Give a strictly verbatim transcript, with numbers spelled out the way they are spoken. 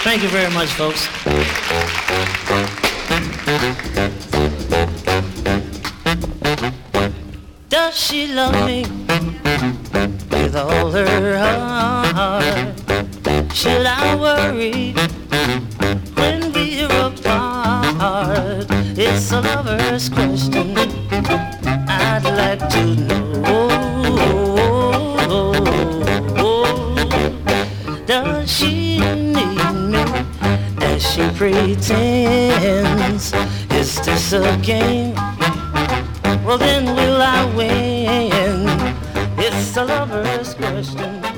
Thank you very much, folks. Does she love me with all her heart? Should I worry when we're apart? It's a lover's question I'd like to know. Does she need me as she pretends? Is this a game? Well, then will I win? It's a lover's question.